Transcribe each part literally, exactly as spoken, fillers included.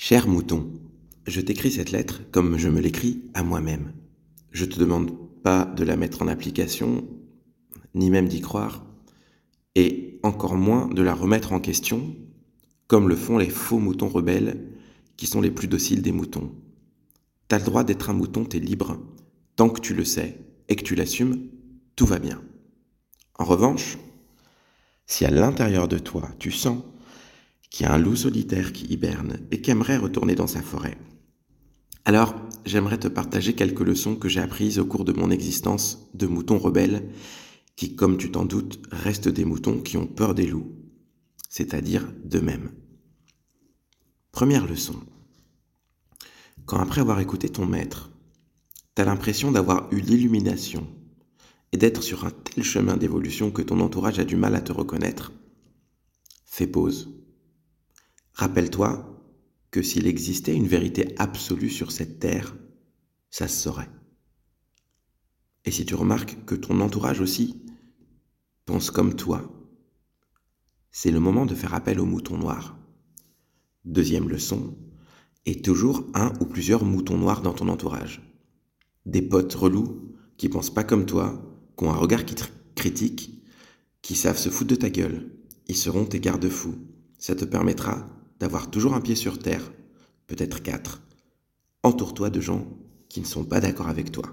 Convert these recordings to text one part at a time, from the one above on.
Cher mouton, je t'écris cette lettre comme je me l'écris à moi-même. Je te demande pas de la mettre en application, ni même d'y croire, et encore moins de la remettre en question, comme le font les faux moutons rebelles, qui sont les plus dociles des moutons. T'as le droit d'être un mouton, t'es libre, tant que tu le sais et que tu l'assumes, tout va bien. En revanche, si à l'intérieur de toi, tu sens qu'il y a un loup solitaire qui hiberne et qui aimerait retourner dans sa forêt, alors j'aimerais te partager quelques leçons que j'ai apprises au cours de mon existence de mouton rebelle qui, comme tu t'en doutes, restent des moutons qui ont peur des loups, c'est-à-dire d'eux-mêmes. Première leçon. Quand après avoir écouté ton maître, t'as l'impression d'avoir eu l'illumination et d'être sur un tel chemin d'évolution que ton entourage a du mal à te reconnaître, fais pause. Rappelle-toi que s'il existait une vérité absolue sur cette terre, ça se saurait. Et si tu remarques que ton entourage aussi pense comme toi, c'est le moment de faire appel au mouton noir. Deuxième leçon, et toujours un ou plusieurs moutons noirs dans ton entourage. Des potes relous qui pensent pas comme toi, qui ont un regard qui te critique, qui savent se foutre de ta gueule. Ils seront tes garde-fous. Ça te permettra d'avoir toujours un pied sur terre, peut-être quatre. Entoure-toi de gens qui ne sont pas d'accord avec toi.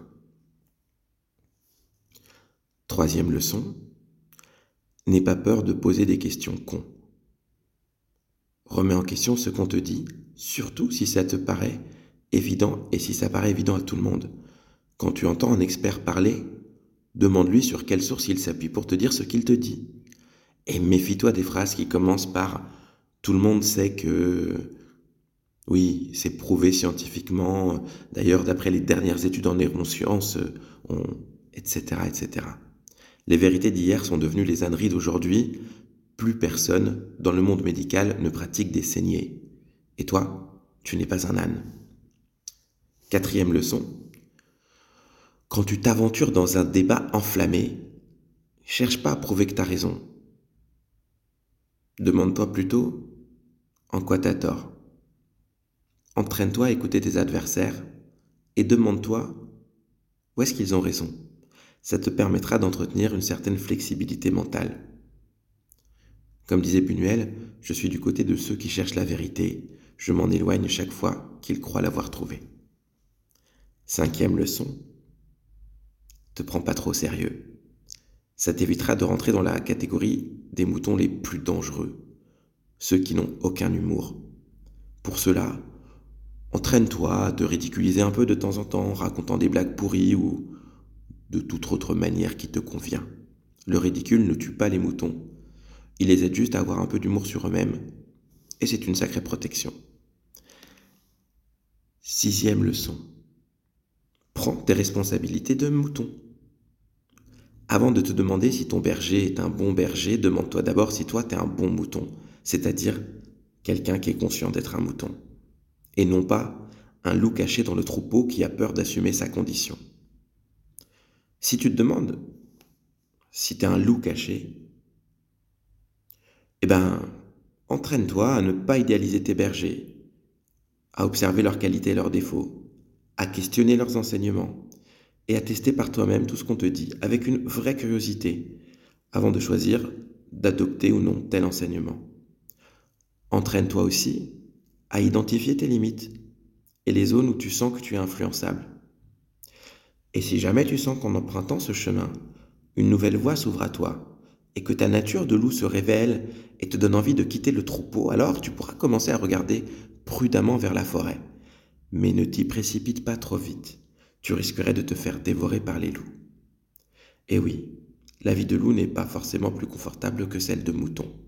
Troisième leçon, n'aie pas peur de poser des questions cons. Remets en question ce qu'on te dit, surtout si ça te paraît évident et si ça paraît évident à tout le monde. Quand tu entends un expert parler, demande-lui sur quelle source il s'appuie pour te dire ce qu'il te dit. Et méfie-toi des phrases qui commencent par « tout le monde sait que… » Oui, c'est prouvé scientifiquement, d'ailleurs d'après les dernières études en neurosciences, on… et cetera, et cetera. Les vérités d'hier sont devenues les âneries d'aujourd'hui. Plus personne dans le monde médical ne pratique des saignées. Et toi, tu n'es pas un âne. Quatrième leçon. Quand tu t'aventures dans un débat enflammé, cherche pas à prouver que tu as raison. Demande-toi plutôt en quoi tu as tort. Entraîne-toi à écouter tes adversaires et demande-toi où est-ce qu'ils ont raison. Ça te permettra d'entretenir une certaine flexibilité mentale. Comme disait Buñuel, je suis du côté de ceux qui cherchent la vérité. Je m'en éloigne chaque fois qu'ils croient l'avoir trouvée. Cinquième leçon. Te prends pas trop au sérieux. Ça t'évitera de rentrer dans la catégorie des moutons les plus dangereux, ceux qui n'ont aucun humour. Pour cela, entraîne-toi à te ridiculiser un peu de temps en temps en racontant des blagues pourries ou de toute autre manière qui te convient. Le ridicule ne tue pas les moutons. Il les aide juste à avoir un peu d'humour sur eux-mêmes, et c'est une sacrée protection. Sixième leçon. Prends tes responsabilités de mouton. Avant de te demander si ton berger est un bon berger, demande-toi d'abord si toi t'es un bon mouton, c'est-à-dire quelqu'un qui est conscient d'être un mouton, et non pas un loup caché dans le troupeau qui a peur d'assumer sa condition. Si tu te demandes si t'es un loup caché, eh ben, entraîne-toi à ne pas idéaliser tes bergers, à observer leurs qualités et leurs défauts, à questionner leurs enseignements et à tester par toi-même tout ce qu'on te dit avec une vraie curiosité avant de choisir d'adopter ou non tel enseignement. Entraîne-toi aussi à identifier tes limites et les zones où tu sens que tu es influençable. Et si jamais tu sens qu'en empruntant ce chemin, une nouvelle voie s'ouvre à toi, et que ta nature de loup se révèle et te donne envie de quitter le troupeau, alors tu pourras commencer à regarder prudemment vers la forêt. Mais ne t'y précipite pas trop vite, tu risquerais de te faire dévorer par les loups. Et oui, la vie de loup n'est pas forcément plus confortable que celle de mouton.